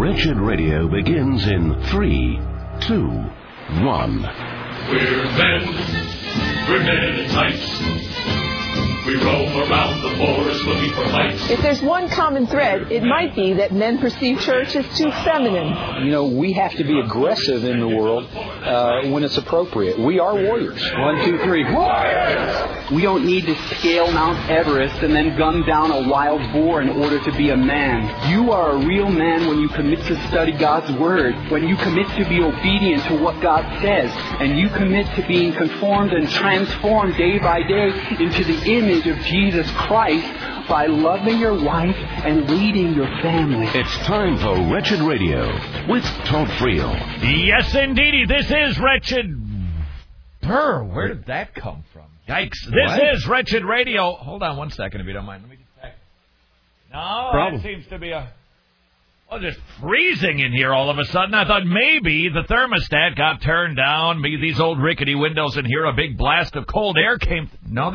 Wretched Radio begins in 3, 2, 1. We're men in tights. We roam around the forest looking for fights. If there's one common thread, it might be that men perceive church as too feminine. You know, we have to be aggressive in the world when it's appropriate. We are warriors. 1, 2, 3. Warriors! We don't need to scale Mount Everest and then gun down a wild boar in order to be a man. You are a real man when you commit to study God's Word, when you commit to be obedient to what God says, and you commit to being conformed and transformed day by day into the image of Jesus Christ by loving your wife and leading your family. It's time for Wretched Radio with Todd Friel. Yes, indeedy. This is Wretched... Where did that come from? Yikes. This is Wretched Radio. Hold on one second, if you don't mind. Let me just check. No, that seems to be just freezing in here all of a sudden. I thought maybe the thermostat got turned down. Maybe these old rickety windows in here, a big blast of cold air came...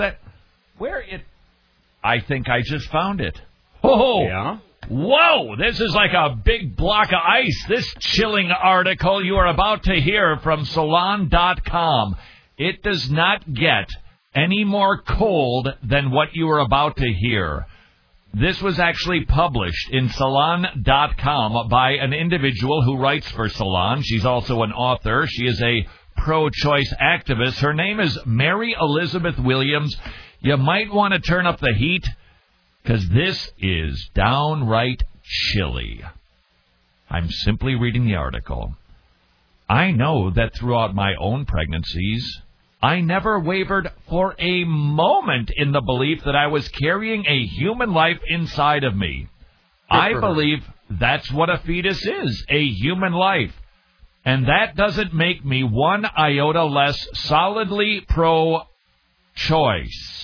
I think I just found it. Oh, yeah? Whoa, this is like a big block of ice. This chilling article you are about to hear from Salon.com. It does not get any more cold than what you are about to hear. This was actually published in Salon.com by an individual who writes for Salon. She's also an author. She is a pro-choice activist. Her name is Mary Elizabeth Williams. You might want to turn up the heat, because this is downright chilly. I'm simply reading the article. I know that throughout my own pregnancies, I never wavered for a moment in the belief that I was carrying a human life inside of me. I believe that's what a fetus is, a human life. And that doesn't make me one iota less solidly pro-choice.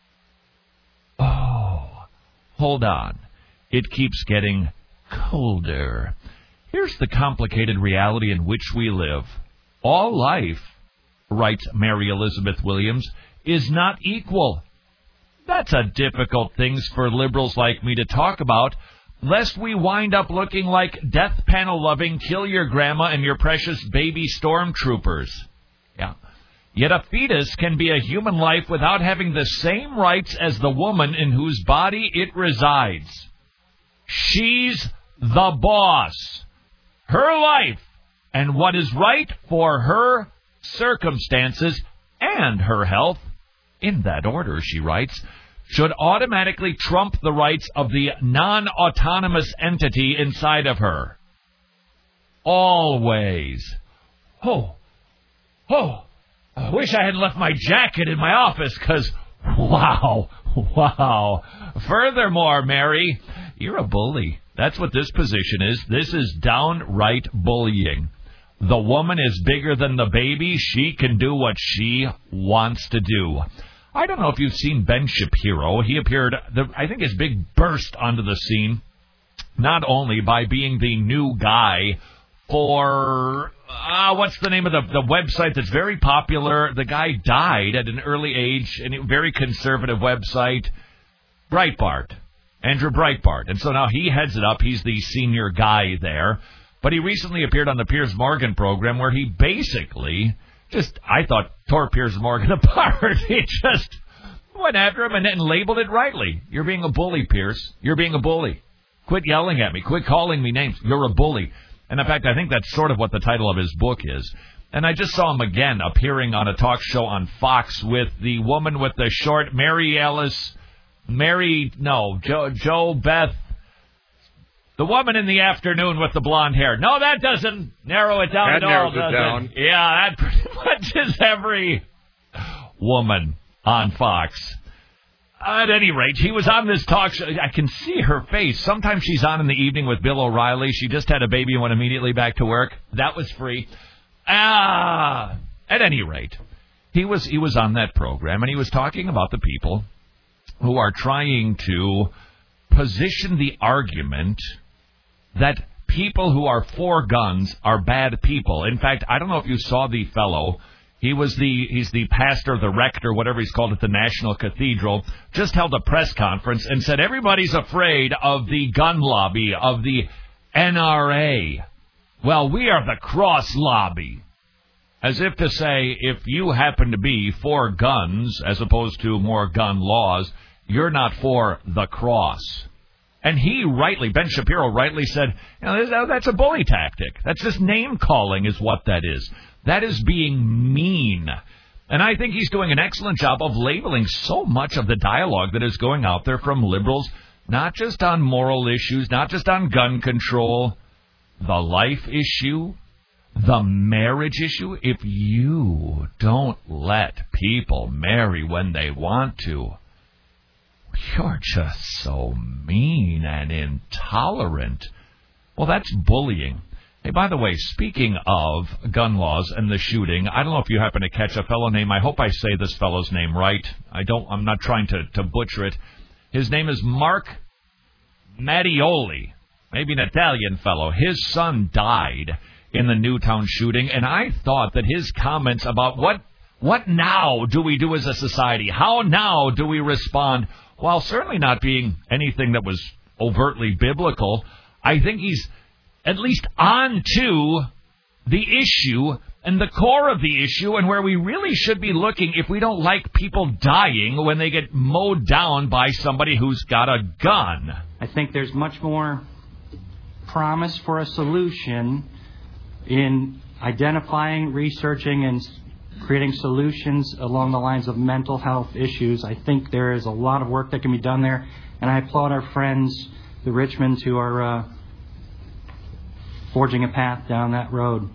Oh, hold on. It keeps getting colder. Here's the complicated reality in which we live. All life, writes Mary Elizabeth Williams, is not equal. That's a difficult thing for liberals like me to talk about, lest we wind up looking like death panel-loving, kill-your-grandma and your precious baby stormtroopers. Yeah. Yet a fetus can be a human life without having the same rights as the woman in whose body it resides. She's the boss. Her life and what is right for her circumstances and her health, in that order, she writes, should automatically trump the rights of the non-autonomous entity inside of her. Always. I wish I hadn't left my jacket in my office, because, wow. Furthermore, Mary, you're a bully. That's what this position is. This is downright bullying. The woman is bigger than the baby. She can do what she wants to do. I don't know if you've seen Ben Shapiro. He appeared, I think his big burst onto the scene, not only by being the new guy for, what's the name of the website that's very popular? The guy died at an early age, and a very conservative website, Breitbart, Andrew Breitbart. And so now he heads it up. He's the senior guy there. But he recently appeared on the Piers Morgan program where he basically I thought, tore Piers Morgan apart. He just went after him and labeled it rightly. You're being a bully, Piers. You're being a bully. Quit yelling at me. Quit calling me names. You're a bully. And in fact, I think that's sort of what the title of his book is. And I just saw him again appearing on a talk show on Fox with the woman with the short, Joe Beth, the woman in the afternoon with the blonde hair. No, that doesn't narrow it down at all, does it? Yeah, that pretty much is every woman on Fox. At any rate, he was on this talk show. I can see her face. Sometimes she's on in the evening with Bill O'Reilly. She just had a baby and went immediately back to work. That was free. At any rate, he was on that program, and he was talking about the people who are trying to position the argument that people who are for guns are bad people. In fact, I don't know if you saw the fellow. He's the pastor, the rector, whatever he's called at the National Cathedral, just held a press conference and said everybody's afraid of the gun lobby, of the NRA. Well, we are the cross lobby. As if to say, if you happen to be for guns as opposed to more gun laws, you're not for the cross. And Ben Shapiro rightly said, that's a bully tactic. That's just name-calling is what that is. That is being mean. And I think he's doing an excellent job of labeling so much of the dialogue that is going out there from liberals, not just on moral issues, not just on gun control, the life issue, the marriage issue. If you don't let people marry when they want to, you're just so mean and intolerant. Well, that's bullying. Hey, by the way, speaking of gun laws and the shooting, I don't know if you happen to catch a fellow name. I hope I say this fellow's name right. I'm not trying to butcher it. His name is Mark Mattioli, maybe an Italian fellow. His son died in the Newtown shooting, and I thought that his comments about what now do we do as a society, how now do we respond, while certainly not being anything that was overtly biblical, I think he's at least on to the issue and the core of the issue and where we really should be looking if we don't like people dying when they get mowed down by somebody who's got a gun. I think there's much more promise for a solution in identifying, researching, and creating solutions along the lines of mental health issues. I think there is a lot of work that can be done there, and I applaud our friends, the Richmonds, who are forging a path down that road.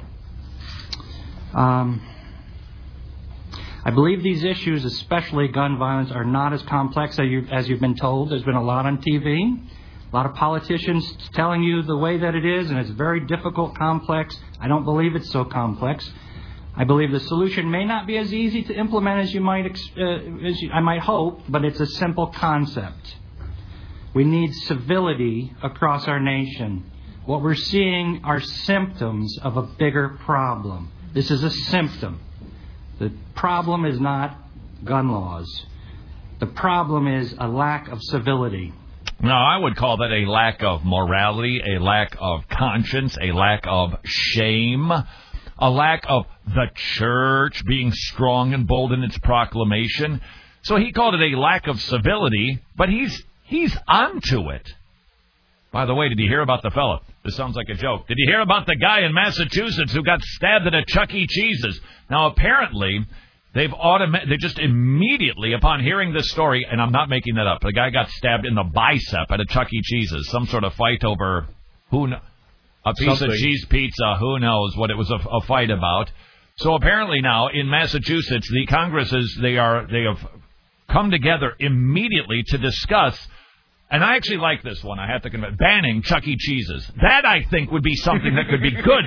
I believe these issues, especially gun violence, are not as complex as you've been told. There's been a lot on TV, a lot of politicians telling you the way that it is, and it's very difficult, complex. I don't believe it's so complex. I believe the solution may not be as easy to implement as I might hope, but it's a simple concept. We need civility across our nation. What we're seeing are symptoms of a bigger problem. This is a symptom. The problem is not gun laws. The problem is a lack of civility. No, I would call that a lack of morality, a lack of conscience, a lack of shame, a lack of the church being strong and bold in its proclamation. So he called it a lack of civility, but he's onto it. By the way, did you hear about the fellow? This sounds like a joke. Did you hear about the guy in Massachusetts who got stabbed at a Chuck E. Cheese's? Now, apparently, they just immediately, upon hearing this story, and I'm not making that up, the guy got stabbed in the bicep at a Chuck E. Cheese's. Some sort of fight over a piece of cheese pizza. Who knows what it was a fight about. So apparently now, in Massachusetts, the Congresses, they have come together immediately to discuss. And I actually like this one, I have to confess, banning Chuck E. Cheese's. That, I think, would be something that could be good.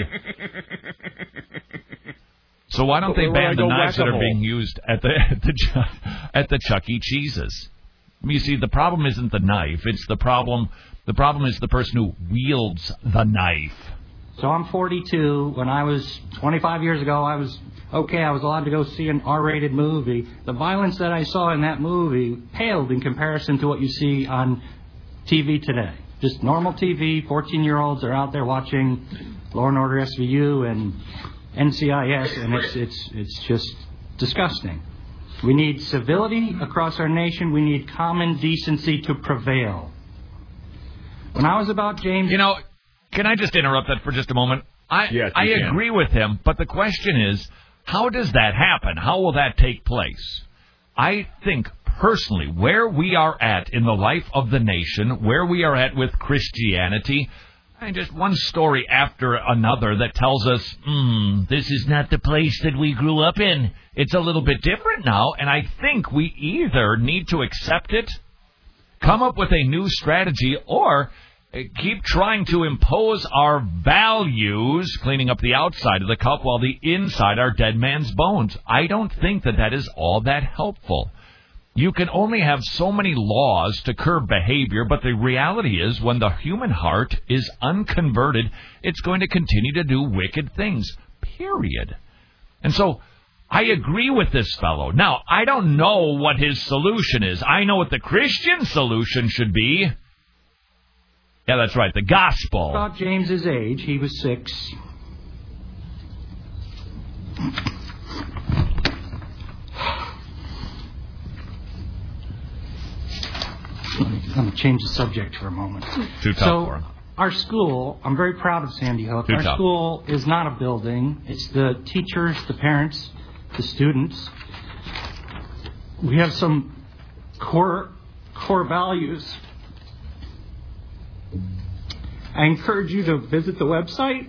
So why don't they ban the knives that are being used at the Chuck E. Cheese's? You see, the problem isn't the knife. It's the problem is the person who wields the knife. So I'm 42. When I was 25 years ago, I was allowed to go see an R-rated movie. The violence that I saw in that movie paled in comparison to what you see on TV today. Just normal TV, 14-year-olds are out there watching Law & Order SVU and NCIS, and it's just disgusting. We need civility across our nation. We need common decency to prevail. When I was about James... Can I just interrupt that for just a moment? I agree with him, but the question is, how does that happen? How will that take place? I think, personally, where we are at in the life of the nation, where we are at with Christianity, and just one story after another that tells us, this is not the place that we grew up in. It's a little bit different now, and I think we either need to accept it, come up with a new strategy, or keep trying to impose our values, cleaning up the outside of the cup while the inside are dead man's bones. I don't think that is all that helpful. You can only have so many laws to curb behavior, but the reality is when the human heart is unconverted, it's going to continue to do wicked things, period. And so I agree with this fellow. Now, I don't know what his solution is. I know what the Christian solution should be. Yeah, that's right. The gospel. About James's age, he was 6. I'm going to change the subject for a moment. Too tough for him. Our school, I'm very proud of Sandy Hook. Too Our tough. school is not a building. It's the teachers, the parents, the students. We have some core values. I encourage you to visit the website.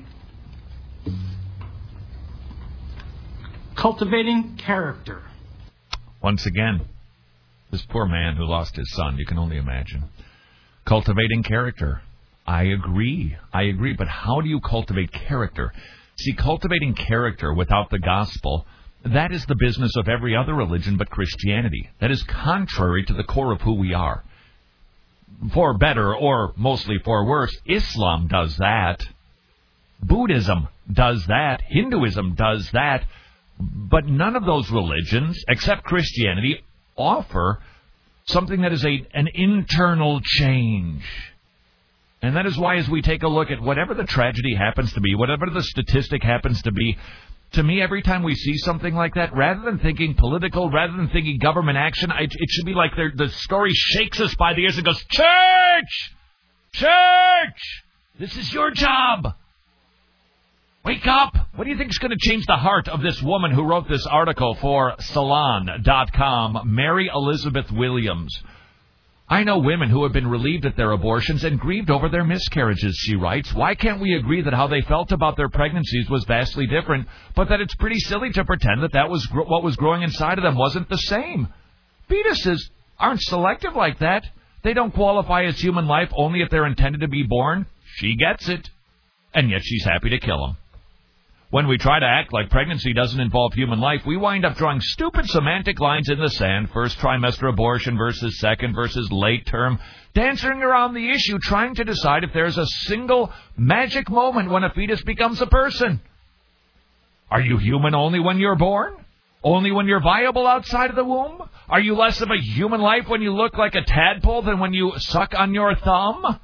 Cultivating character. Once again, this poor man who lost his son, you can only imagine. Cultivating character. I agree. But how do you cultivate character? See, cultivating character without the gospel, that is the business of every other religion but Christianity. That is contrary to the core of who we are. For better or mostly for worse, Islam does that. Buddhism does that. Hinduism does that. But none of those religions, except Christianity, offer something that is an internal change. And that is why, as we take a look at whatever the tragedy happens to be, whatever the statistic happens to be, to me, every time we see something like that, rather than thinking political, rather than thinking government action, it should be like the story shakes us by the ears and goes, Church! Church! This is your job! Wake up! What do you think is going to change the heart of this woman who wrote this article for Salon.com, Mary Elizabeth Williams? I know women who have been relieved at their abortions and grieved over their miscarriages, she writes. Why can't we agree that how they felt about their pregnancies was vastly different, but that it's pretty silly to pretend that was what was growing inside of them wasn't the same? Fetuses aren't selective like that. They don't qualify as human life only if they're intended to be born. She gets it. And yet she's happy to kill them. When we try to act like pregnancy doesn't involve human life, we wind up drawing stupid semantic lines in the sand, first trimester abortion versus second versus late term, dancing around the issue, trying to decide if there's a single magic moment when a fetus becomes a person. Are you human only when you're born? Only when you're viable outside of the womb? Are you less of a human life when you look like a tadpole than when you suck on your thumb?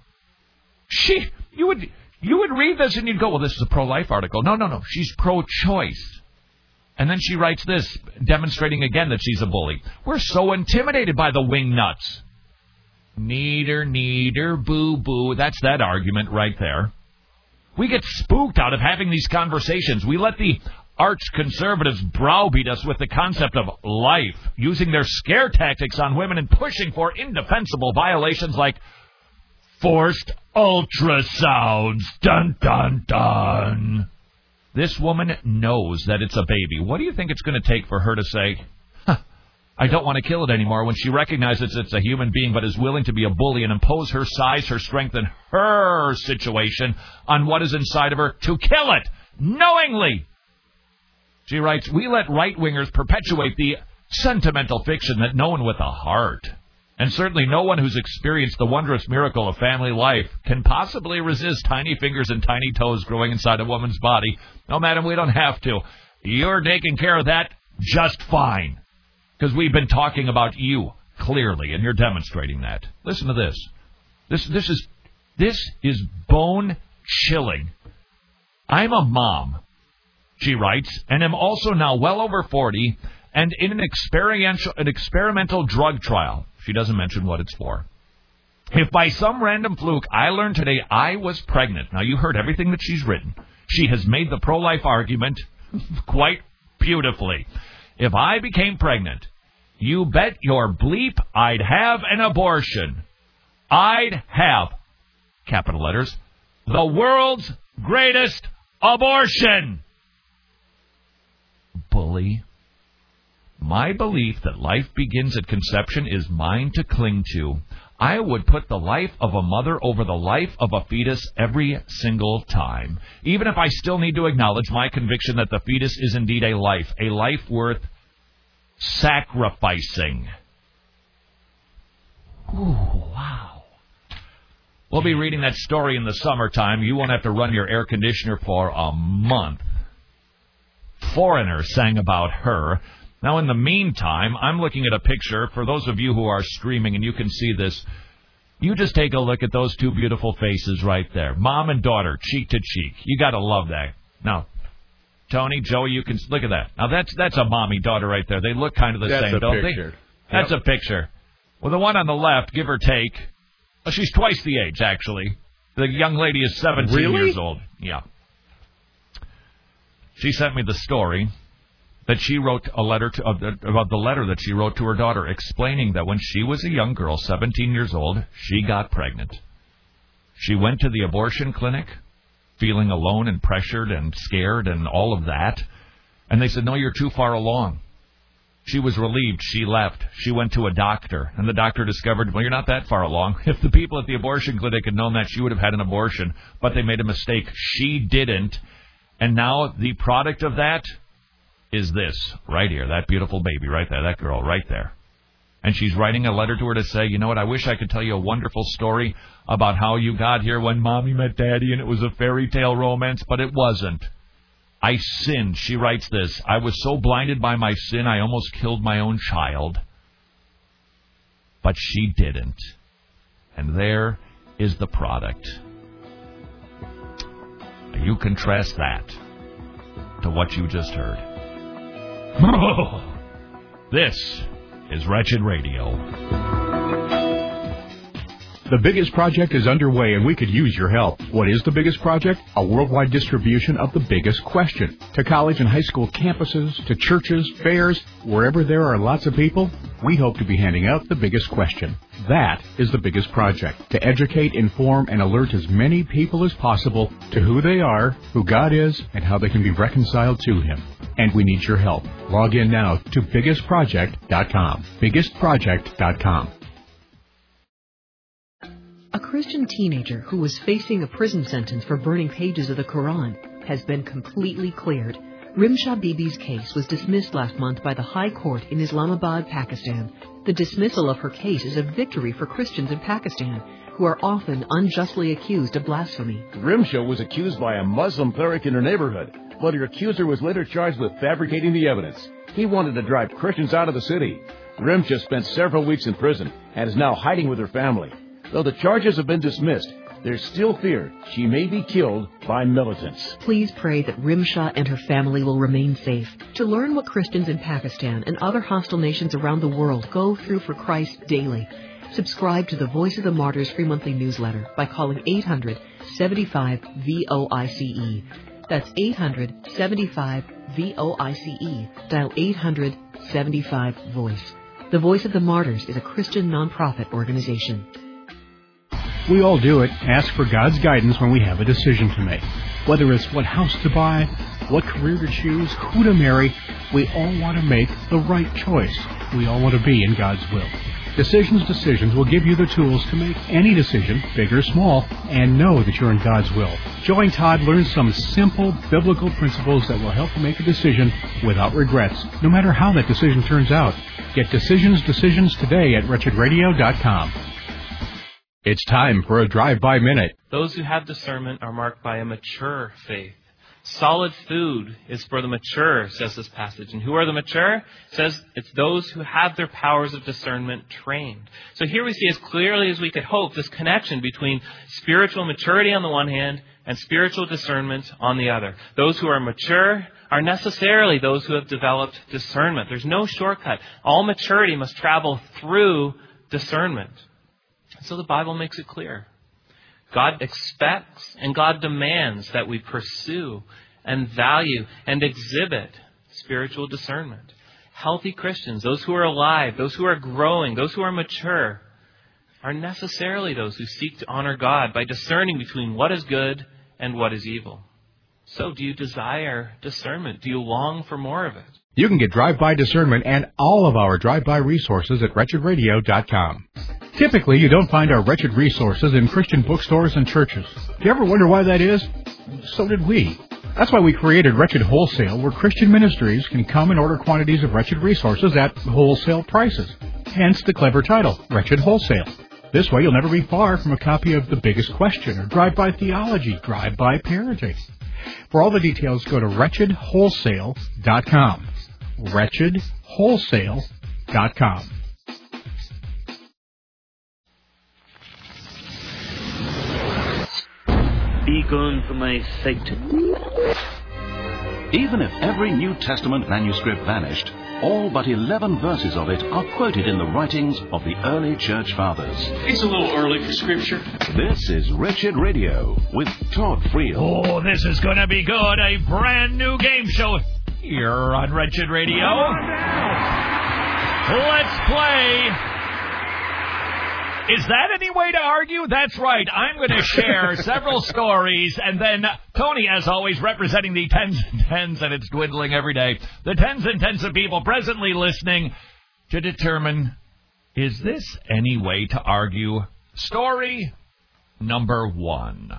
You would read this and you'd go, well, this is a pro-life article. No. She's pro-choice. And then she writes this, demonstrating again that she's a bully. We're so intimidated by the wing nuts. Neater, boo-boo. That's that argument right there. We get spooked out of having these conversations. We let the arch-conservatives browbeat us with the concept of life, using their scare tactics on women and pushing for indefensible violations like forced ultrasounds. Dun, dun, dun. This woman knows that it's a baby. What do you think it's going to take for her to say, I don't want to kill it anymore, when she recognizes it's a human being but is willing to be a bully and impose her size, her strength, and her situation on what is inside of her to kill it, knowingly? She writes, we let right-wingers perpetuate the sentimental fiction that no one with a heart, and certainly no one who's experienced the wondrous miracle of family life, can possibly resist tiny fingers and tiny toes growing inside a woman's body. No, madam, we don't have to. You're taking care of that just fine. Because we've been talking about you, clearly, and you're demonstrating that. Listen to this. This is bone-chilling. I'm a mom, she writes, and am also now well over 40, and in an experimental drug trial. She doesn't mention what it's for. If by some random fluke I learned today I was pregnant, now you heard everything that she's written. She has made the pro-life argument quite beautifully. If I became pregnant, you bet your bleep I'd have an abortion. I'd have, capital letters, the world's greatest abortion. Bully. My belief that life begins at conception is mine to cling to. I would put the life of a mother over the life of a fetus every single time, even if I still need to acknowledge my conviction that the fetus is indeed a life worth sacrificing. Ooh, wow. We'll be reading that story in the summertime. You won't have to run your air conditioner for a month. Foreigner sang about her. Now, in the meantime, I'm looking at a picture, for those of you who are streaming, and you can see this. You just take a look at those two beautiful faces right there. Mom and daughter, cheek to cheek. You got to love that. Now, Tony, Joey, you can look at that. Now, that's a mommy-daughter right there. They look kind of the same, don't they? That's a picture. Well, the one on the left, give or take, well, she's twice the age, actually. The young lady is 17 years old. Yeah. She sent me the story that she wrote a letter about the letter that she wrote to her daughter, explaining that when she was a young girl, 17 years old, she got pregnant. She went to the abortion clinic, feeling alone and pressured and scared and all of that, and they said, no, you're too far along. She was relieved. She left. She went to a doctor, and the doctor discovered, well, you're not that far along. If the people at the abortion clinic had known that, she would have had an abortion, but they made a mistake. She didn't, and now the product of that is this right here, that beautiful baby right there, that girl right there. And she's writing a letter to her to say, you know what, I wish I could tell you a wonderful story about how you got here when Mommy met Daddy and it was a fairy tale romance, but it wasn't. I sinned. She writes this. I was so blinded by my sin, I almost killed my own child. But she didn't. And there is the product. You contrast that to what you just heard. This is Wretched Radio. The biggest project is underway, and we could use your help. What is the biggest project? A worldwide distribution of the biggest question. To college and high school campuses, to churches, fairs, wherever there are lots of people, we hope to be handing out the biggest question. That is the biggest project. To educate, inform, and alert as many people as possible to who they are, who God is, and how they can be reconciled to Him. And we need your help. Log in now to biggestproject.com. biggestproject.com. A Christian teenager who was facing a prison sentence for burning pages of the Quran has been completely cleared. Rimsha Bibi's case was dismissed last month by the High Court in Islamabad, Pakistan. The dismissal of her case is a victory for Christians in Pakistan, who are often unjustly accused of blasphemy. Rimsha was accused by a Muslim cleric in her neighborhood, but her accuser was later charged with fabricating the evidence. He wanted to drive Christians out of the city. Rimsha spent several weeks in prison and is now hiding with her family. Though the charges have been dismissed, there's still fear she may be killed by militants. Please pray that Rimsha and her family will remain safe. To learn what Christians in Pakistan and other hostile nations around the world go through for Christ daily, subscribe to the Voice of the Martyrs free monthly newsletter by calling 800-75-VOICE. That's 800-75-VOICE. Dial 800-75-VOICE. The Voice of the Martyrs is a Christian nonprofit organization. We all do it. Ask for God's guidance when we have a decision to make. Whether it's what house to buy, what career to choose, who to marry, we all want to make the right choice. We all want to be in God's will. Decisions will give you the tools to make any decision, big or small, and know that you're in God's will. Join Todd, learn some simple biblical principles that will help you make a decision without regrets, no matter how that decision turns out. Get decisions today at wretchedradio.com. It's time for a drive-by minute. Those who have discernment are marked by a mature faith. Solid food is for the mature, says this passage. And who are the mature? It says it's those who have their powers of discernment trained. So here we see as clearly as we could hope this connection between spiritual maturity on the one hand and spiritual discernment on the other. Those who are mature are necessarily those who have developed discernment. There's no shortcut. All maturity must travel through discernment. So the Bible makes it clear. God expects and God demands that we pursue and value and exhibit spiritual discernment. Healthy Christians, those who are alive, those who are growing, those who are mature, are necessarily those who seek to honor God by discerning between what is good and what is evil. So do you desire discernment? Do you long for more of it? You can get Drive-By Discernment and all of our Drive-By resources at wretchedradio.com. Typically, you don't find our Wretched resources in Christian bookstores and churches. Do you ever wonder why that is? So did we. That's why we created Wretched Wholesale, where Christian ministries can come and order quantities of Wretched resources at wholesale prices. Hence the clever title, Wretched Wholesale. This way, you'll never be far from a copy of The Biggest Question or Drive-By Theology, Drive-By Parenting. For all the details, go to wretchedwholesale.com. wretchedwholesale.com. going for my sight. Even if every New Testament manuscript vanished, all but 11 verses of it are quoted in the writings of the early church fathers. It's a little early for Scripture. This is Wretched Radio with Todd Friel. Oh, this is going to be good. A brand new game show here on Wretched Radio. Let's play. Is that any way to argue? That's right. I'm going to share several stories, and then Tony, as always, representing the tens and tens, and it's dwindling every day, the tens and tens of people presently listening to determine, is this any way to argue? Story number 1.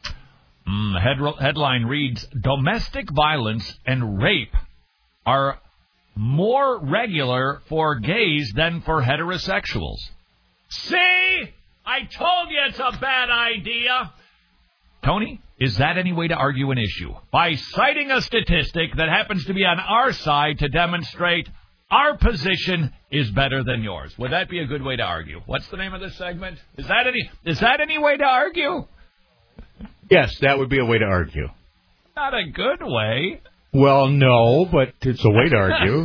Headline reads, domestic violence and rape are more regular for gays than for heterosexuals. See? I told you it's a bad idea. Tony, is that any way to argue an issue? By citing a statistic that happens to be on our side to demonstrate our position is better than yours. Would that be a good way to argue? What's the name of this segment? Is that any way to argue? Yes, that would be a way to argue. Not a good way. Well, no, but it's a way to argue.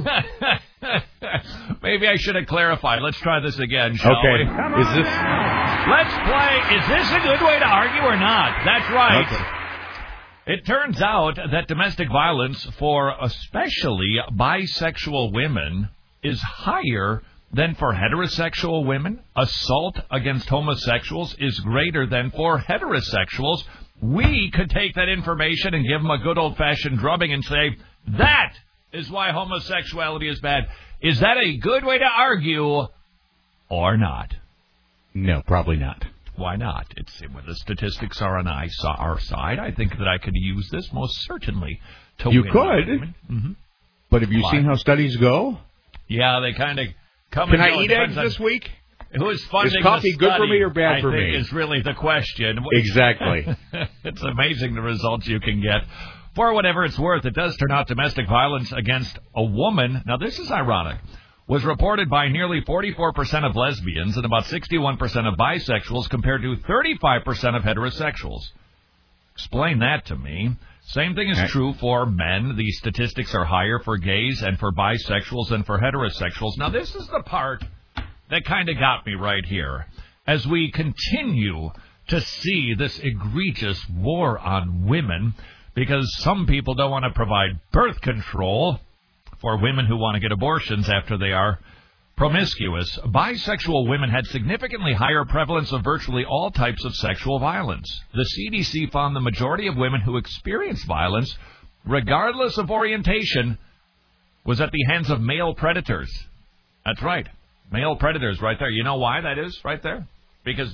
Maybe I should have clarified. Let's try this again, shall we? Is this... Let's play. Is this a good way to argue or not? That's right. Okay. It turns out that domestic violence for especially bisexual women is higher than for heterosexual women. Assault against homosexuals is greater than for heterosexuals. We could take that information and give them a good old-fashioned drubbing and say, that is why homosexuality is bad. Is that a good way to argue or not? No, probably not. Why not? When the statistics are on our side, I think that I could use this most certainly to you win. Could. Mm-hmm. But have you seen how studies go? Yeah, they kind of come Can and I go. eat eggs this week? Who's funding Is coffee the good study, for me or bad for me? I think is really the question. Exactly. It's amazing the results you can get. For whatever it's worth, it does turn out domestic violence against a woman, now this is ironic, was reported by nearly 44% of lesbians and about 61% of bisexuals compared to 35% of heterosexuals. Explain that to me. Same thing is true for men. The statistics are higher for gays and for bisexuals than for heterosexuals. Now this is the part that kind of got me right here. As we continue to see this egregious war on women, because some people don't want to provide birth control for women who want to get abortions after they are promiscuous, bisexual women had significantly higher prevalence of virtually all types of sexual violence. The CDC found the majority of women who experienced violence, regardless of orientation, was at the hands of male predators. That's right. Male predators right there. You know why that is right there? Because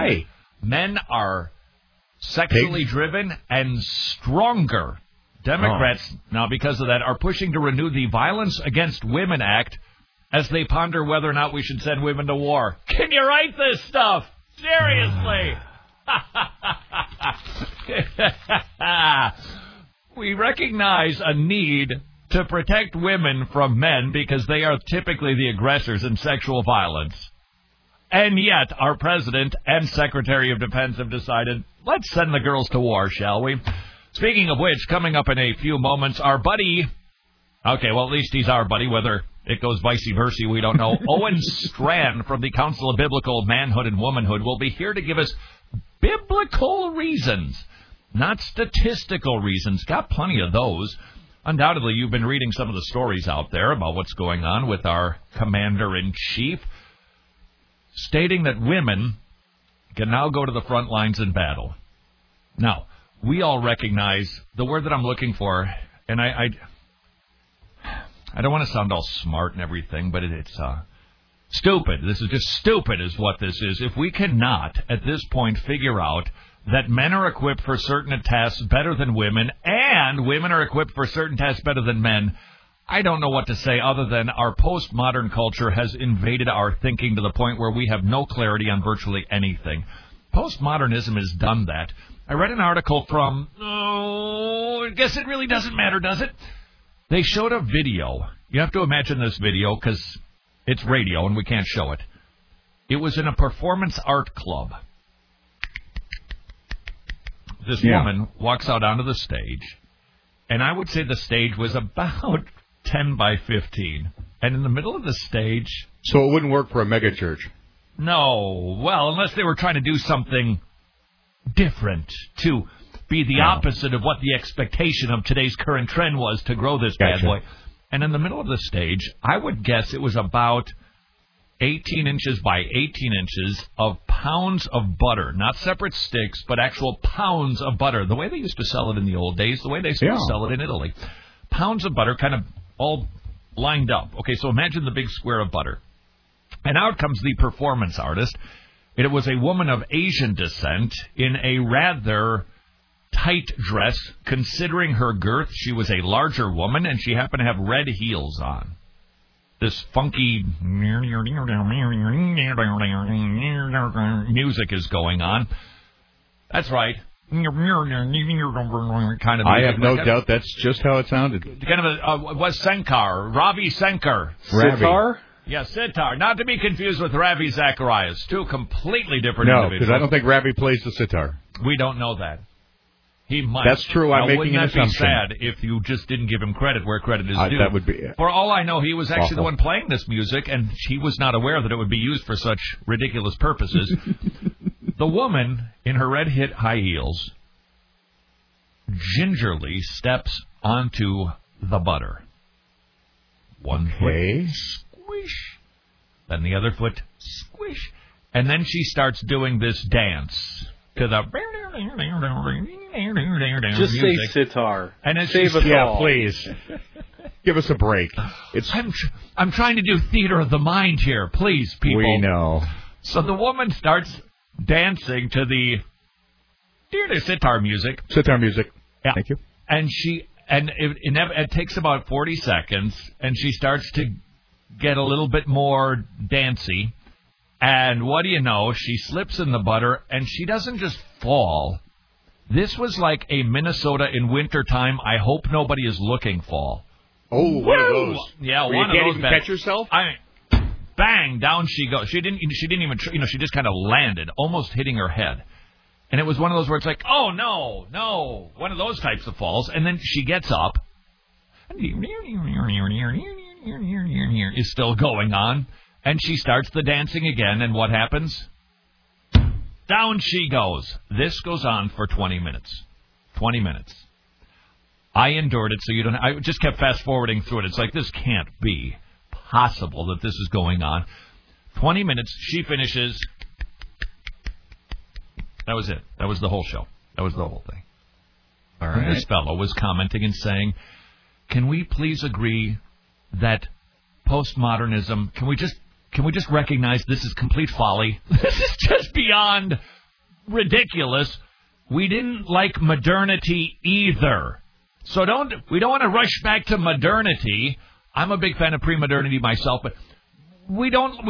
men are sexually driven and stronger. Democrats, now because of that, are pushing to renew the Violence Against Women Act as they ponder whether or not we should send women to war. Can you write this stuff? Seriously. We recognize a need to protect women from men because they are typically the aggressors in sexual violence. And yet, our President and Secretary of Defense have decided, let's send the girls to war, shall we? Speaking of which, coming up in a few moments, our buddy, okay, well, at least he's our buddy, whether it goes vice versa, we don't know. Owen Strand from the Council of Biblical Manhood and Womanhood will be here to give us biblical reasons, not statistical reasons. Got plenty of those. Undoubtedly, you've been reading some of the stories out there about what's going on with our commander-in-chief, stating that women can now go to the front lines in battle. Now, we all recognize the word that I'm looking for, and I don't want to sound all smart and everything, but it's stupid. This is just stupid is what this is. If we cannot, at this point, figure out that men are equipped for certain tasks better than women, and women are equipped for certain tasks better than men, I don't know what to say other than our postmodern culture has invaded our thinking to the point where we have no clarity on virtually anything. Postmodernism has done that. I read an article from, I guess it really doesn't matter, does it? They showed a video. You have to imagine this video because it's radio and we can't show it. It was in a performance art club. this Yeah. woman walks out onto the stage, and I would say the stage was about 10 by 15. And in the middle of the stage... So it wouldn't work for a mega church? No. Well, unless they were trying to do something different to be the opposite of what the expectation of today's current trend was to grow this bad boy. And in the middle of the stage, I would guess it was about 18 inches by 18 inches of pounds of butter. Not separate sticks, but actual pounds of butter. The way they used to sell it in the old days, the way they still sell it in Italy. Pounds of butter kind of all lined up. Okay, so imagine the big square of butter. And out comes the performance artist. It was a woman of Asian descent in a rather tight dress. Considering her girth, she was a larger woman, and she happened to have red heels on. This funky music is going on. That's right. Kind of I have no doubt that's just how it sounded. Kind of was Shankar, Ravi Shankar. Sitar? Yeah, sitar. Not to be confused with Ravi Zacharias. Two completely different No, individuals. because I don't think Ravi plays the sitar. We don't know that. He might. That's true. I'm making an assumption. Wouldn't that be sad if you just didn't give him credit where credit is due? That would be. For all I know, he was actually the awful. one playing this music, and he was not aware that it would be used for such ridiculous purposes. The woman in her red hit high heels gingerly steps onto the butter. One foot, squish. Then the other foot, squish. And then she starts doing this dance to the... Just say music. sitar. And it's Save us all. Please. Give us a break. I'm trying to do theater of the mind here. Please, people. We know. So the woman starts dancing to the sitar music. Sitar music. Yeah. Thank you. And it takes about 40 seconds, and she starts to get a little bit more dancey. And what do you know? She slips in the butter, and she doesn't just fall. This was like a Minnesota in wintertime, I hope nobody is looking fall. Oh, one of those. Yeah, where one you of can't those. even catch yourself? Bang, down she goes. She didn't even, she just kind of landed, almost hitting her head. And it was one of those where it's like, oh, no, one of those types of falls. And then she gets up. Is still going on. And she starts the dancing again. And what happens? Down she goes. This goes on for 20 minutes. 20 minutes. I endured it, so you don't... I just kept fast-forwarding through it. It's like, this can't be possible that this is going on. 20 minutes. She finishes... That was it. That was the whole show. That was the whole thing. All And right. this fellow was commenting and saying, can we please agree that postmodernism, can we just recognize this is complete folly? This is just beyond ridiculous. We didn't like modernity either. So we don't want to rush back to modernity. I'm a big fan of pre-modernity myself, but we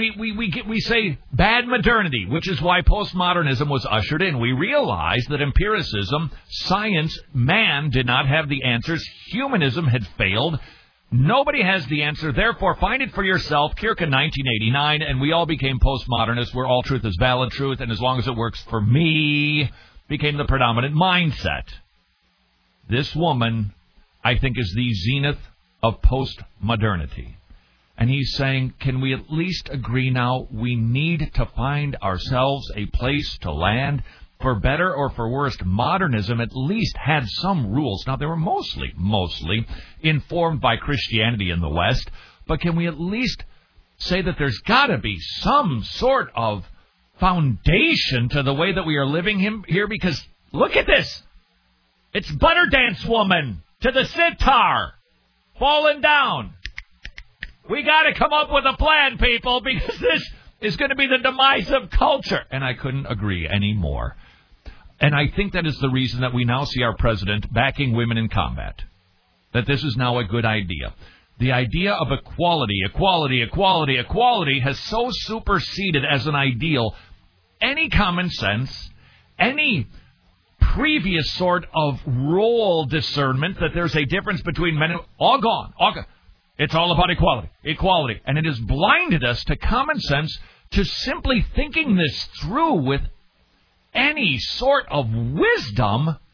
say bad modernity, which is why postmodernism was ushered in. We realized that empiricism, science, man did not have the answers. Humanism had failed. Nobody has the answer. Therefore, find it for yourself. Kierkegaard, 1989, and we all became postmodernists, where all truth is valid truth, and as long as it works for me, became the predominant mindset. This woman, I think, is the zenith of postmodernity. And he's saying, can we at least agree now we need to find ourselves a place to land? For better or for worse, modernism at least had some rules. Now, they were mostly informed by Christianity in the West, but can we at least say that there's got to be some sort of foundation to the way that we are living here? Because look at this. It's Butter Dance Woman to the sitar, falling down. We got to come up with a plan, people, because this is going to be the demise of culture. And I couldn't agree anymore. And I think that is the reason that we now see our president backing women in combat. That this is now a good idea. The idea of equality has so superseded as an ideal any common sense, any previous sort of role discernment that there's a difference between men and... All gone. It's all about equality. And it has blinded us to common sense, to simply thinking this through with any sort of wisdom.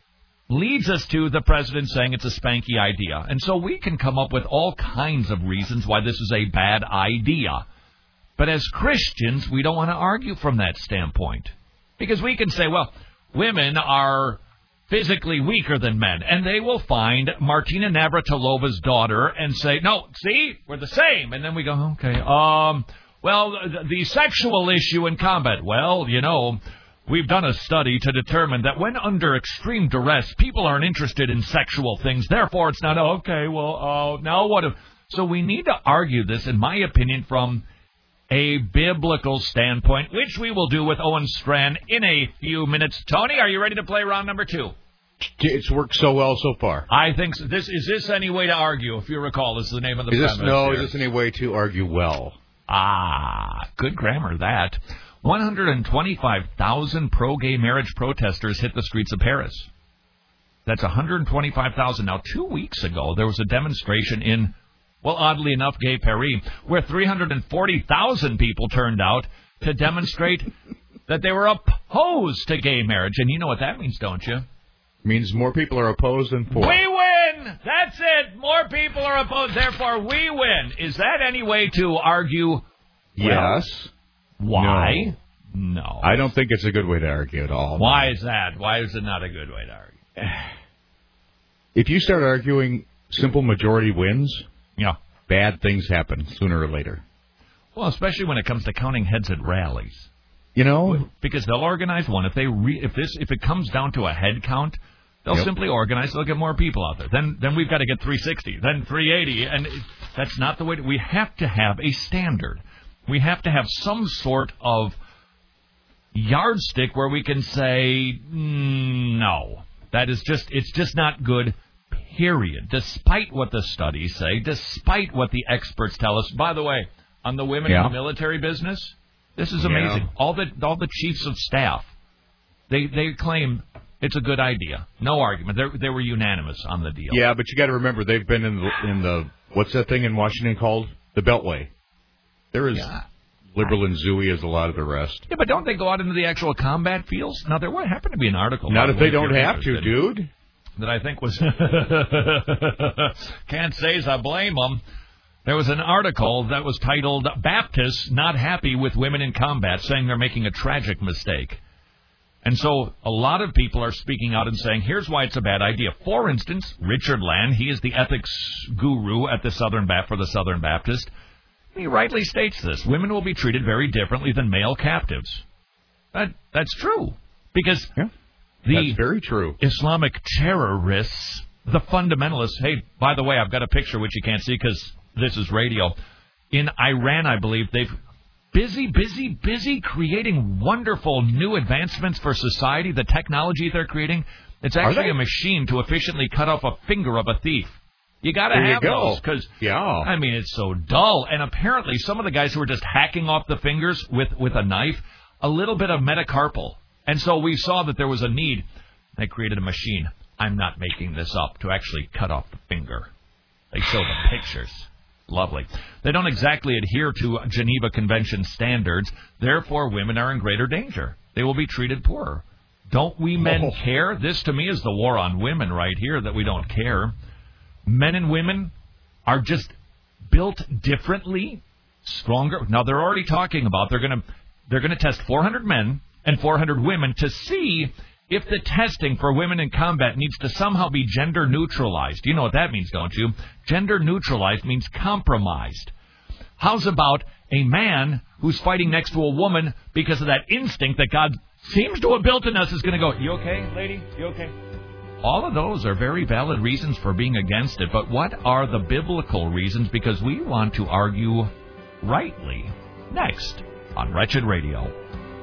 leads us to the president saying it's a spanky idea. And so we can come up with all kinds of reasons why this is a bad idea. But as Christians, we don't want to argue from that standpoint. Because we can say, well, women are physically weaker than men. And they will find Martina Navratilova's daughter and say, no, see, we're the same. And then we go, okay, well, the sexual issue in combat. Well, you know, we've done a study to determine that when under extreme duress, people aren't interested in sexual things. Therefore, it's not, okay, well, now what? So we need to argue this, in my opinion, from a biblical standpoint, which we will do with Owen Strachan in a few minutes. Tony, are you ready to play round number 2? It's worked so well so far. I think so. Is this any way to argue? If you recall, this is the name of the premise. Is this any way to argue well? Good grammar, that. 125,000 pro-gay marriage protesters hit the streets of Paris. That's 125,000. Now, 2 weeks ago, there was a demonstration in, well, oddly enough, Gay Paris, where 340,000 people turned out to demonstrate that they were opposed to gay marriage. And you know what that means, don't you? It means more people are opposed than for. We win! That's it! More people are opposed, therefore we win. Is that any way to argue? Yes. Why? No. I don't think it's a good way to argue at all. Why is that? Why is it not a good way to argue? If you start arguing simple majority wins, yeah, bad things happen sooner or later. Well, especially when it comes to counting heads at rallies. You know, because they'll organize one. If it comes down to a head count, they'll simply organize. They'll get more people out there. Then we've got to get 360, then 380, and that's not the way. We have to have a standard. We have to have some sort of yardstick where we can say, no, it's just not good, period. Despite what the studies say, despite what the experts tell us. By the way, on the women in the military business, this is amazing. All the chiefs of staff, they claim it's a good idea. No argument. They were unanimous on the deal. Yeah, but you got to remember, they've been in the what's that thing in Washington called? The Beltway. They're as liberal and zooey as a lot of the rest. Yeah, but don't they go out into the actual combat fields? Now, there happened to be an article. Not if they don't have to, dude. That I think was... Can't say as I blame them. There was an article that was titled, Baptists Not Happy with Women in Combat, saying they're making a tragic mistake. And so a lot of people are speaking out and saying, here's why it's a bad idea. For instance, Richard Land, he is the ethics guru at the for the Southern Baptist. He rightly states this. Women will be treated very differently than male captives. That's true. Because that's very true. Islamic terrorists, the fundamentalists, hey, by the way, I've got a picture which you can't see because this is radio. In Iran, I believe, they've busy creating wonderful new advancements for society. The technology they're creating, it's actually a machine to efficiently cut off a finger of a thief. You got to have those because, I mean, it's so dull. And apparently some of the guys who were just hacking off the fingers with a knife, a little bit of metacarpal. And so we saw that there was a need. They created a machine. I'm not making this up, to actually cut off the finger. They show the pictures. Lovely. They don't exactly adhere to Geneva Convention standards. Therefore, women are in greater danger. They will be treated poorer. Don't we men care? This, to me, is the war on women right here, that we don't care. Men and women are just built differently, stronger. Now, they're already talking about they're going to test 400 men and 400 women to see if the testing for women in combat needs to somehow be gender neutralized. You know what that means, don't you? Gender neutralized means compromised. How's about a man who's fighting next to a woman because of that instinct that God seems to have built in us is going to go, you okay, lady? You okay? All of those are very valid reasons for being against it, but what are the biblical reasons? Because we want to argue rightly. Next on Wretched Radio.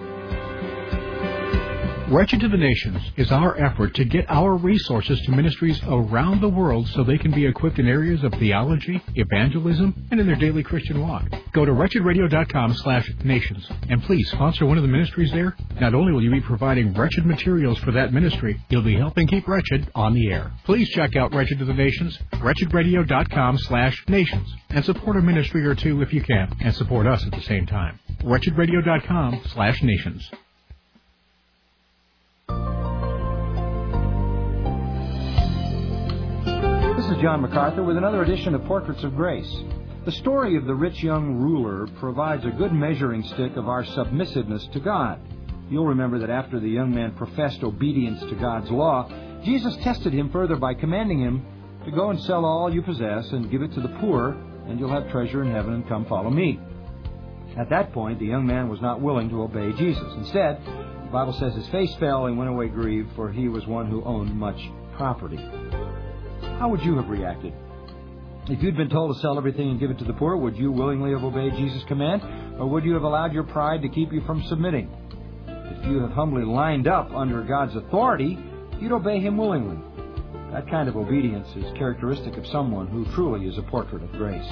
Wretched to the Nations is our effort to get our resources to ministries around the world so they can be equipped in areas of theology, evangelism, and in their daily Christian walk. Go to wretchedradio.com/nations and please sponsor one of the ministries there. Not only will you be providing Wretched materials for that ministry, you'll be helping keep Wretched on the air. Please check out Wretched to the Nations, wretchedradio.com/nations, and support a ministry or two if you can, and support us at the same time. wretchedradio.com/nations. is John MacArthur with another edition of Portraits of Grace. The story of the rich young ruler provides a good measuring stick of our submissiveness to God. You'll remember that after the young man professed obedience to God's law, Jesus tested him further by commanding him to go and sell all you possess and give it to the poor, and you'll have treasure in heaven, and come follow me. At that point, the young man was not willing to obey Jesus. Instead, the Bible says his face fell and went away grieved, for he was one who owned much property. How would you have reacted? If you'd been told to sell everything and give it to the poor, would you willingly have obeyed Jesus' command, or would you have allowed your pride to keep you from submitting? If you have humbly lined up under God's authority, you'd obey Him willingly. That kind of obedience is characteristic of someone who truly is a portrait of grace.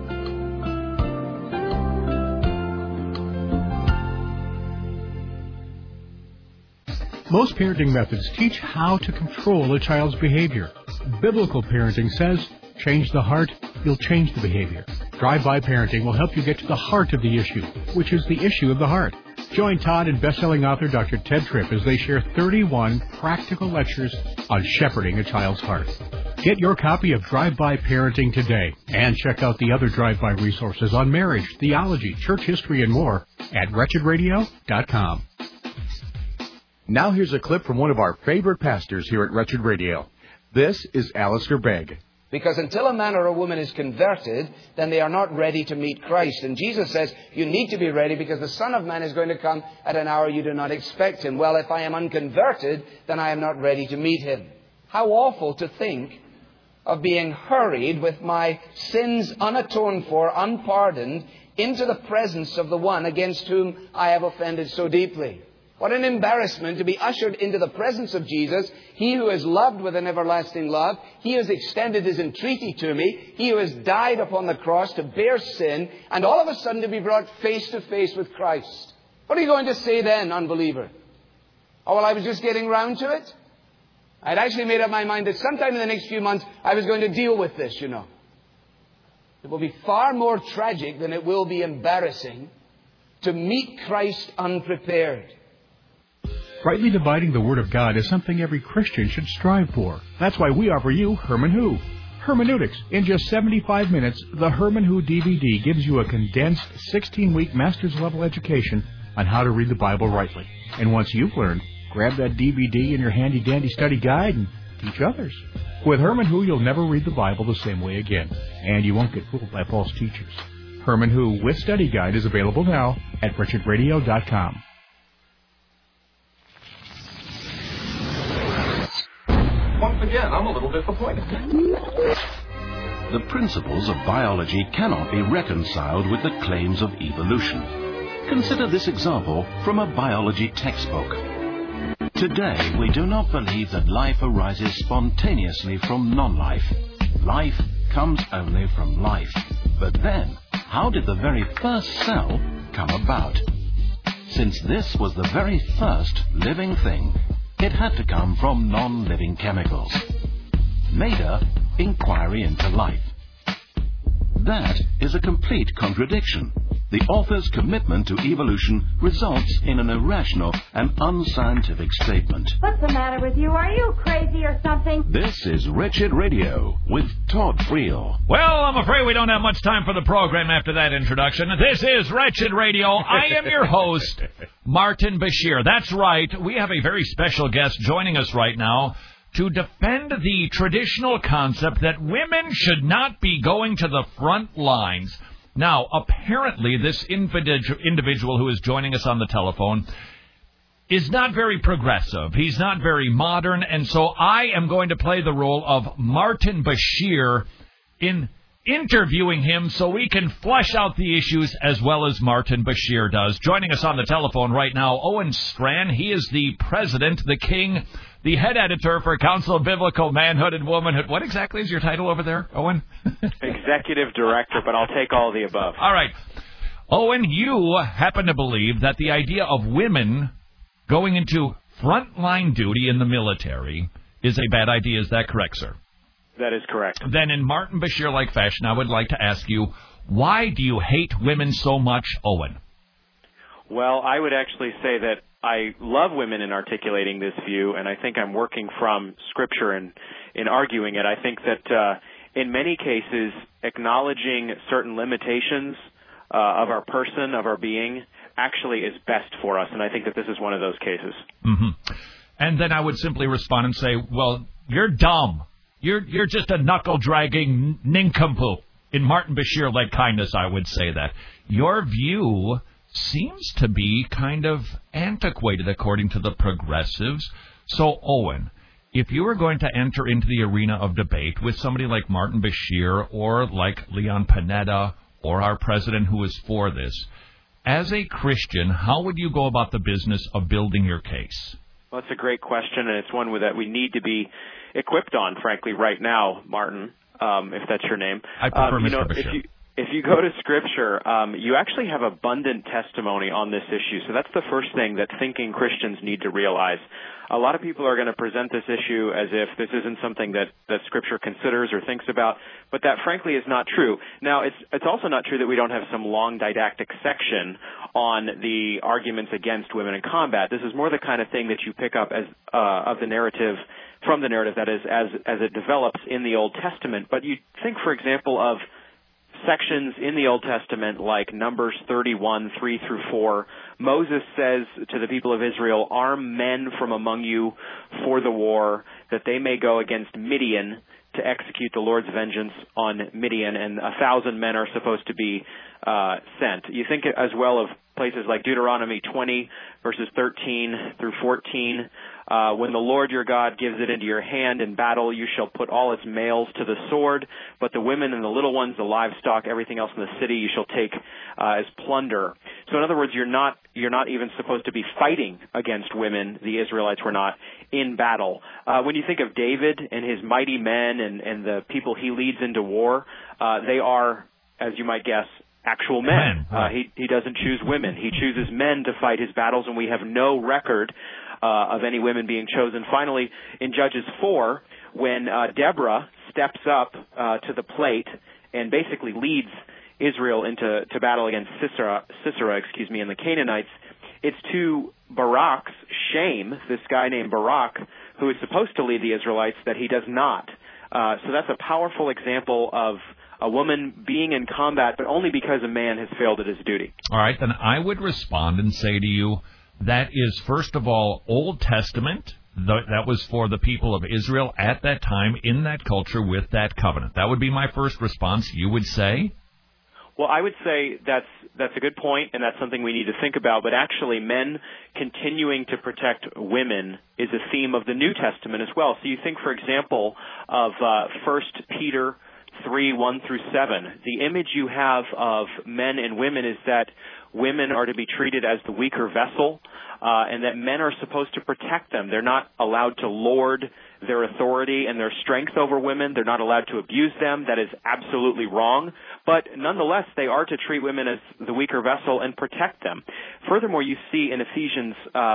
Most parenting methods teach how to control a child's behavior. Biblical parenting says, change the heart, you'll change the behavior. Drive-by parenting will help you get to the heart of the issue, which is the issue of the heart. Join Todd and best-selling author Dr. Ted Tripp as they share 31 practical lectures on shepherding a child's heart. Get your copy of Drive-By Parenting today, and check out the other Drive-By resources on marriage, theology, church history, and more at WretchedRadio.com. Now here's a clip from one of our favorite pastors here at Wretched Radio. This is Alistair Begg. Because until a man or a woman is converted, then they are not ready to meet Christ. And Jesus says, you need to be ready because the Son of Man is going to come at an hour you do not expect Him. Well, if I am unconverted, then I am not ready to meet Him. How awful to think of being hurried with my sins unatoned for, unpardoned, into the presence of the one against whom I have offended so deeply. What an embarrassment to be ushered into the presence of Jesus, He who is loved with an everlasting love, He who has extended His entreaty to me, He who has died upon the cross to bear sin, and all of a sudden to be brought face to face with Christ. What are you going to say then, unbeliever? Oh, well, I was just getting round to it. I'd actually made up my mind that sometime in the next few months I was going to deal with this, you know. It will be far more tragic than it will be embarrassing to meet Christ unprepared. Rightly dividing the Word of God is something every Christian should strive for. That's why we offer you Herman Hu. Hermeneutics. In just 75 minutes, the Herman Hu DVD gives you a condensed 16-week master's level education on how to read the Bible rightly. And once you've learned, grab that DVD in your handy-dandy study guide and teach others. With Herman Hu, you'll never read the Bible the same way again, and you won't get fooled by false teachers. Herman Hu with study guide is available now at WretchedRadio.com. Once again, I'm a little disappointed. The principles of biology cannot be reconciled with the claims of evolution. Consider this example from a biology textbook. Today, we do not believe that life arises spontaneously from non-life. Life comes only from life. But then, how did the very first cell come about? Since this was the very first living thing, it had to come from non-living chemicals. Later, inquiry into life. That is a complete contradiction. The author's commitment to evolution results in an irrational and unscientific statement. What's the matter with you? Are you crazy or something? This is Wretched Radio with Todd Friel. Well, I'm afraid we don't have much time for the program after that introduction. This is Wretched Radio. I am your host, Martin Bashir. That's right. We have a very special guest joining us right now to defend the traditional concept that women should not be going to the front lines. Now, apparently, this individual who is joining us on the telephone is not very progressive. He's not very modern, and so I am going to play the role of Martin Bashir in interviewing him so we can flesh out the issues as well as Martin Bashir does. Joining us on the telephone right now, Owen Strachan. He is the president, the king, the head editor for Council of Biblical Manhood and Womanhood. What exactly is your title over there, Owen? Executive Director, but I'll take all the above. All right. Owen, you happen to believe that the idea of women going into frontline duty in the military is a bad idea. Is that correct, sir? That is correct. Then in Martin Bashir-like fashion, I would like to ask you, why do you hate women so much, Owen? Well, I would actually say that I love women in articulating this view, and I think I'm working from Scripture in arguing it. I think that in many cases, acknowledging certain limitations of our person, of our being, actually is best for us, and I think that this is one of those cases. Mm-hmm. And then I would simply respond and say, well, you're dumb. You're just a knuckle-dragging nincompoop. In Martin Bashir-led kindness, I would say that. Your view seems to be kind of antiquated according to the progressives. So, Owen, if you were going to enter into the arena of debate with somebody like Martin Bashir or like Leon Panetta or our president who is for this, as a Christian, how would you go about the business of building your case? Well, that's a great question, and it's one that we need to be equipped on, frankly, right now, Martin, if that's your name. I prefer Mr. Bashir. If you go to Scripture, you actually have abundant testimony on this issue. So that's the first thing that thinking Christians need to realize. A lot of people are going to present this issue as if this isn't something that Scripture considers or thinks about, but that frankly is not true. Now, it's also not true that we don't have some long didactic section on the arguments against women in combat. This is more the kind of thing that you pick up as of the narrative, from the narrative, that is, as it develops in the Old Testament. But you think, for example, of sections in the Old Testament like Numbers 31, 3 through 4. Moses says to the people of Israel, arm men from among you for the war, that they may go against Midian to execute the Lord's vengeance on Midian, and 1,000 men are supposed to be sent. You think as well of places like Deuteronomy 20, verses 13 through 14. When the Lord your God gives it into your hand in battle, you shall put all its males to the sword, but the women and the little ones, the livestock, everything else in the city, you shall take as plunder. So in other words, you're not even supposed to be fighting against women. The Israelites were not in battle. When you think of David and his mighty men and the people he leads into war, they are, as you might guess, actual men. He doesn't choose women. He chooses men to fight his battles, and we have no record of any women being chosen. Finally, in Judges 4, when Deborah steps up to the plate and basically leads Israel into battle against Sisera, and the Canaanites, it's to Barak's shame, this guy named Barak, who is supposed to lead the Israelites, that he does not. So that's a powerful example of a woman being in combat, but only because a man has failed at his duty. All right, then I would respond and say to you, that is, first of all, Old Testament. That was for the people of Israel at that time, in that culture, with that covenant. That would be my first response. You would say? Well, I would say that's a good point, and that's something we need to think about. But actually, men continuing to protect women is a theme of the New Testament as well. So you think, for example, of 1 Peter 3, 1 through 7. The image you have of men and women is that women are to be treated as the weaker vessel, and that men are supposed to protect them. They're not allowed to lord their authority and their strength over women. They're not allowed to abuse them. That is absolutely wrong. But nonetheless, they are to treat women as the weaker vessel and protect them. Furthermore, you see in Ephesians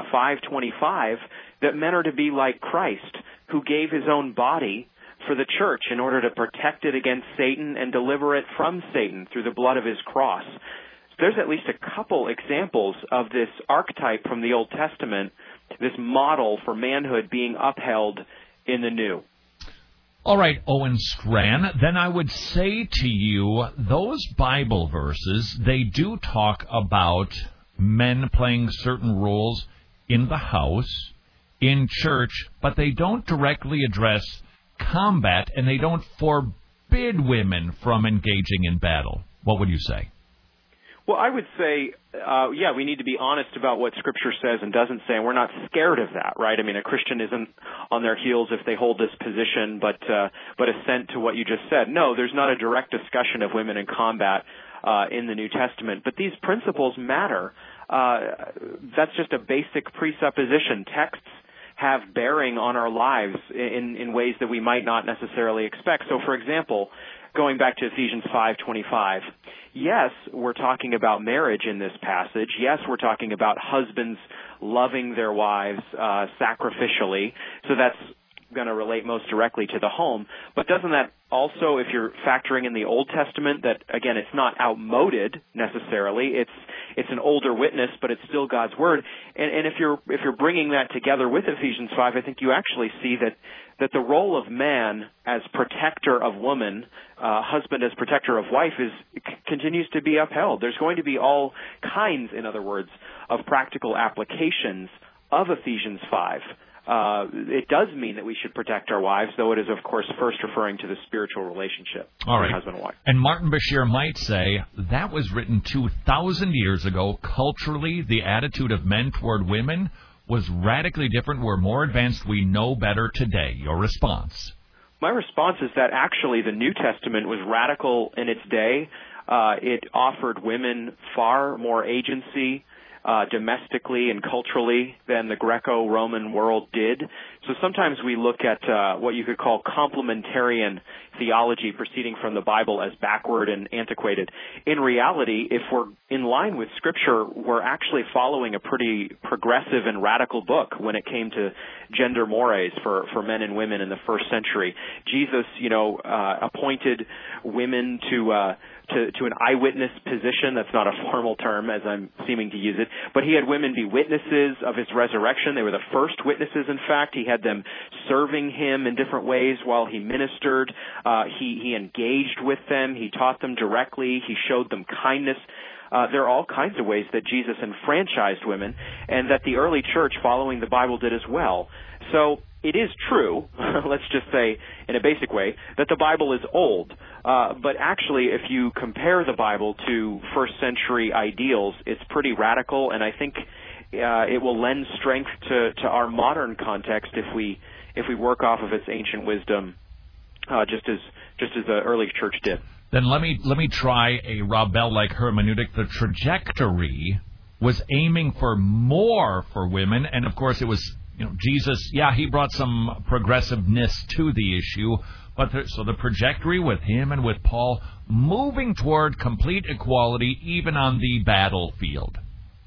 5:25 that men are to be like Christ, who gave his own body for the church in order to protect it against Satan and deliver it from Satan through the blood of his cross. There's at least a couple examples of this archetype from the Old Testament, this model for manhood being upheld in the New. All right, Owen Strachan, then I would say to you, those Bible verses, they do talk about men playing certain roles in the house, in church, but they don't directly address combat, and they don't forbid women from engaging in battle. What would you say? Well, I would say, we need to be honest about what Scripture says and doesn't say, and we're not scared of that, right? I mean, a Christian isn't on their heels if they hold this position, but assent to what you just said. No, there's not a direct discussion of women in combat in the New Testament, but these principles matter. That's just a basic presupposition. Texts have bearing on our lives in ways that we might not necessarily expect. So, for example, going back to Ephesians 5:25, yes, we're talking about marriage in this passage. Yes, we're talking about husbands loving their wives sacrificially. So that's going to relate most directly to the home. But doesn't that also, if you're factoring in the Old Testament, that, again, it's not outmoded necessarily. it's an older witness, but it's still God's word. And if you're bringing that together with Ephesians 5, I think you actually see that the role of man as protector of woman, husband as protector of wife, continues to be upheld. There's going to be all kinds, in other words, of practical applications of Ephesians 5. It does mean that we should protect our wives, though it is, of course, first referring to the spiritual relationship between husband and wife. And Martin Bashir might say that was written 2,000 years ago. Culturally, the attitude of men toward women was radically different. We're more advanced. We know better today. Your response? My response is that actually the New Testament was radical in its day. It offered women far more agency domestically and culturally than the Greco-Roman world did. So sometimes we look at what you could call complementarian theology proceeding from the Bible as backward and antiquated. In reality, if we're in line with Scripture, we're actually following a pretty progressive and radical book when it came to gender mores for men and women in the first century. Jesus, appointed women to an eyewitness position. That's not a formal term, as I'm seeming to use it. But he had women be witnesses of his resurrection. They were the first witnesses, in fact. He had them serving him in different ways while he ministered. He engaged with them. He taught them directly. He showed them kindness. There are all kinds of ways that Jesus enfranchised women, and that the early church, following the Bible, did as well. So it is true, let's just say in a basic way, that the Bible is old. But actually, if you compare the Bible to first century ideals, it's pretty radical, and I think it will lend strength to our modern context if we work off of its ancient wisdom, just as the early church did. Then let me try a Rob Bell-like hermeneutic. The trajectory was aiming for more for women, and of course it was, Jesus, he brought some progressiveness to the issue, but so the trajectory with him and with Paul moving toward complete equality even on the battlefield.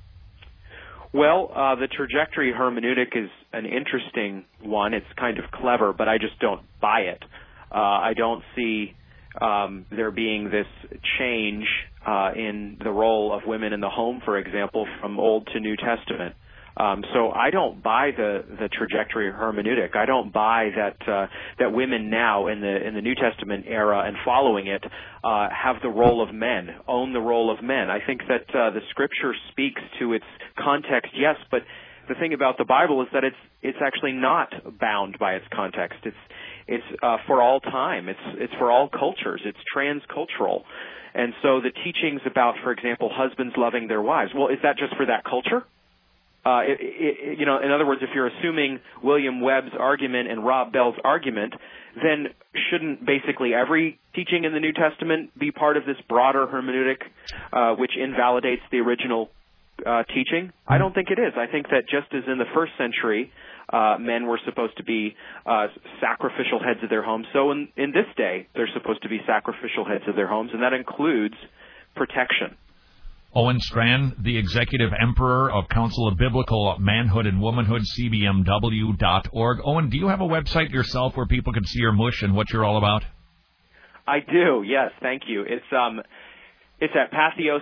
Well, the trajectory hermeneutic is an interesting one. It's kind of clever, but I just don't buy it. I don't see there being this change in the role of women in the home, for example, from Old to New Testament. So I don't buy the trajectory hermeneutic. I don't buy that women now in the New Testament era and following it have the role of men, own the role of men. I think that the Scripture speaks to its context, yes, but the thing about the Bible is that it's actually not bound by its context. It's for all time. It's for all cultures. It's transcultural. And so the teachings about, for example, husbands loving their wives, well, is that just for that culture? In other words, if you're assuming William Webb's argument and Rob Bell's argument, then shouldn't basically every teaching in the New Testament be part of this broader hermeneutic, which invalidates the original teaching? I don't think it is. I think that just as in the first century, men were supposed to be sacrificial heads of their homes, so in this day, they're supposed to be sacrificial heads of their homes, and that includes protection. Owen Strachan, the Executive Emperor of Council of Biblical Manhood and Womanhood, cbmw.org. Owen, do you have a website yourself where people can see your mush and what you're all about? I do, yes, thank you. It's at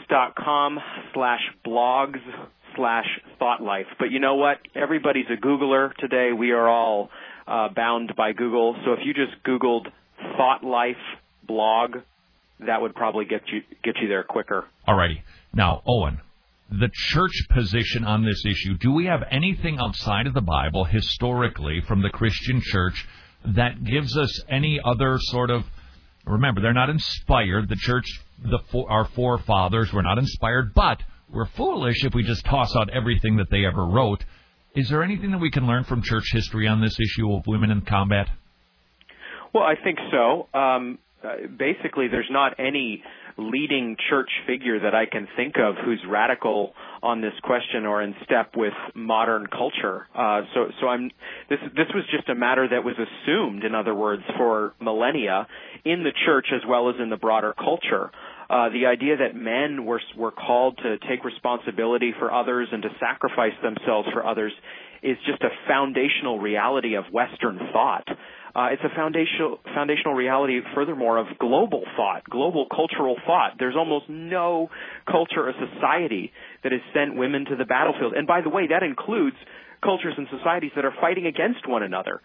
patheos.com/blogs/thoughtlife. But you know what? Everybody's a Googler today. We are all bound by Google. So if you just Googled Thought Life blog, that would probably get you there quicker. All righty. Now, Owen, the church position on this issue, do we have anything outside of the Bible historically from the Christian church that gives us any other sort of, remember, they're not inspired, the church, our forefathers were not inspired, but we're foolish if we just toss out everything that they ever wrote. Is there anything that we can learn from church history on this issue of women in combat? Well, I think so. Basically, there's not any leading church figure that I can think of who's radical on this question or in step with modern culture. This was just a matter that was assumed, in other words, for millennia in the church as well as in the broader culture. The idea that men were called to take responsibility for others and to sacrifice themselves for others is just a foundational reality of Western thought. It's a foundational reality, furthermore, of global thought, global cultural thought. There's almost no culture or society that has sent women to the battlefield. And by the way, that includes cultures and societies that are fighting against one another.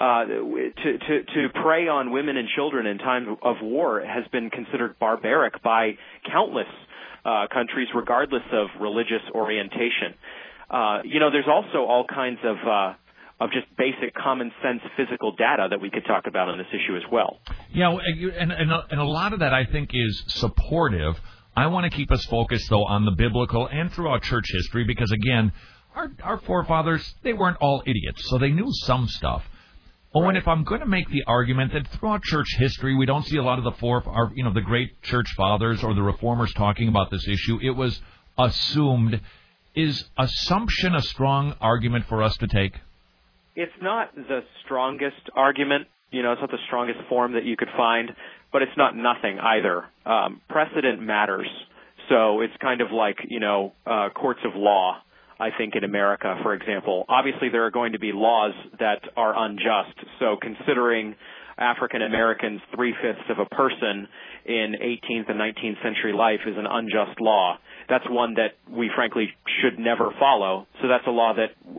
To prey on women and children in times of war has been considered barbaric by countless countries, regardless of religious orientation. There's also all kinds of just basic common sense physical data that we could talk about on this issue as well. Yeah, and a lot of that I think is supportive. I want to keep us focused, though, on the biblical and throughout church history because, again, our forefathers, they weren't all idiots, so they knew some stuff. Oh, and if I'm going to make the argument that throughout church history we don't see a lot of the great church fathers or the reformers talking about this issue, it was assumed. Is assumption a strong argument for us to take? It's not the strongest argument. It's not the strongest form that you could find, but it's not nothing either. Precedent matters. So it's kind of like, courts of law, I think, in America, for example. Obviously, there are going to be laws that are unjust. So considering African Americans 3/5 of a person in 18th and 19th century life is an unjust law. That's one that we frankly should never follow. So that's a law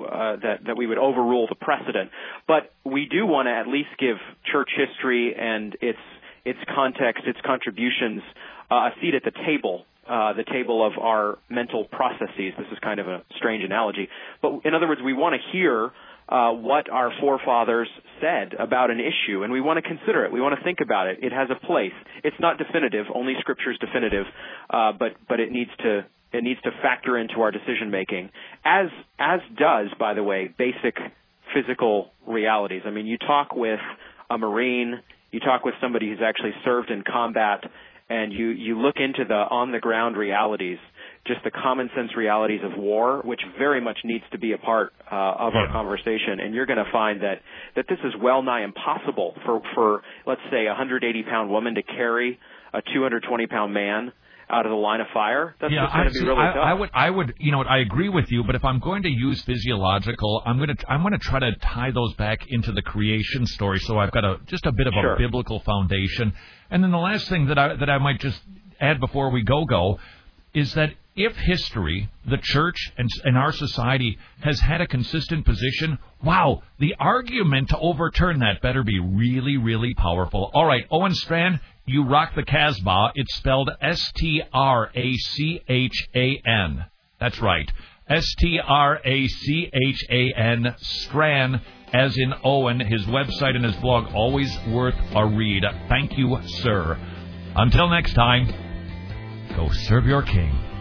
that we would overrule the precedent. But we do want to at least give church history and its context, its contributions, a seat at the table of our mental processes. This is kind of a strange analogy. But in other words, we want to hear what our forefathers said about an issue, and we want to consider it. We want to think about it. It has a place. It's not definitive. Only Scripture is definitive, but it needs to factor into our decision making, as does, by the way, basic physical realities. I mean, you talk with a Marine, you talk with somebody who's actually served in combat, and you look into the on-the-ground realities, just the common sense realities of war, which very much needs to be a part of our conversation. And you're going to find that this is well nigh impossible for let's say, a 180-pound woman to carry a 220-pound man out of the line of fire. That's just going to be really tough. I would, I agree with you, but if I'm going to use physiological, I'm going to try to tie those back into the creation story, so I've got just a bit of a biblical foundation. And then the last thing that I might just add before we go is that if history, the church, and our society has had a consistent position, wow, the argument to overturn that better be really, really powerful. All right, Owen Strachan, you rock the Casbah. It's spelled S-T-R-A-C-H-A-N. That's right. S-T-R-A-C-H-A-N, Strachan, as in Owen. His website and his blog, always worth a read. Thank you, sir. Until next time, go serve your king.